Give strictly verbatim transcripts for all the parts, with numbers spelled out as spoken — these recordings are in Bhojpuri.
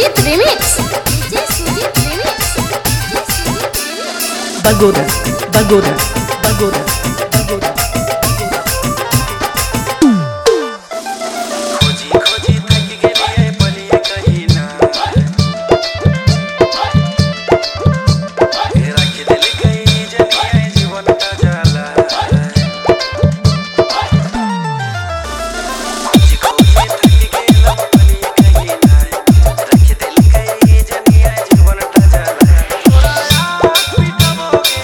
Sujit Remix. D J Sujit Remix. Bagoda, Bagoda, Bagoda, Bagoda. खोजी खोजी थक गेलिए बलिए कहीं ना रख दिल गई जनिए जीवन का जाला खोजी खोजी थक गेला बलिए कहीं ना रख दिल गई जनिए जीवन का जाला थोड़ा याद पिटबोगे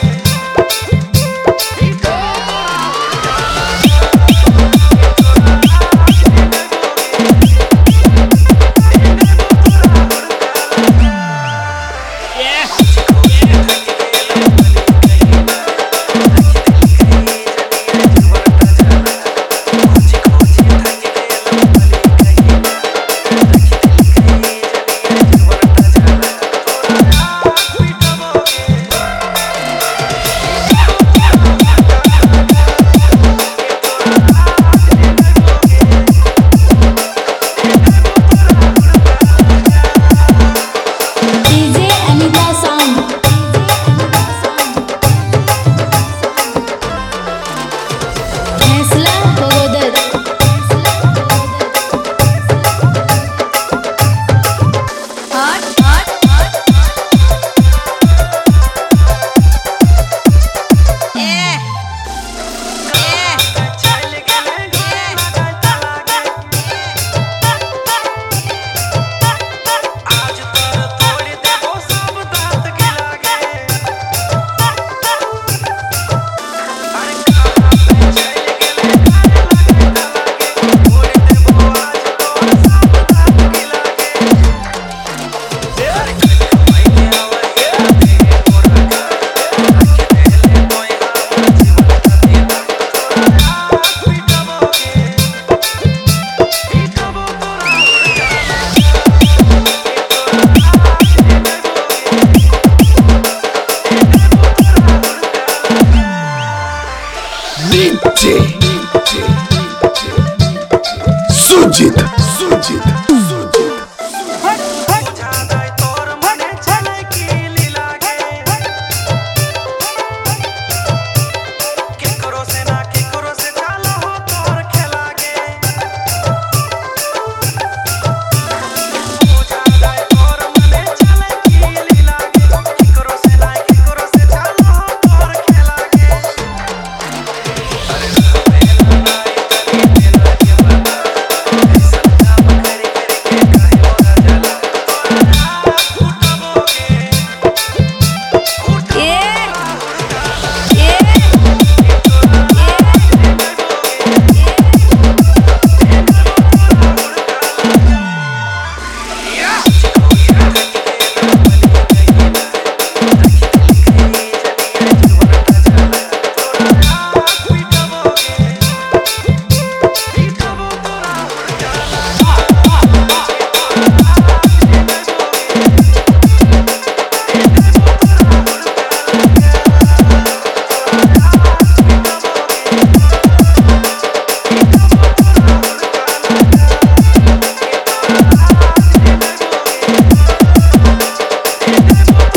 D J Sujit Sujit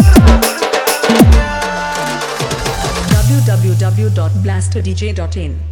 w w w dot blaster d j dot in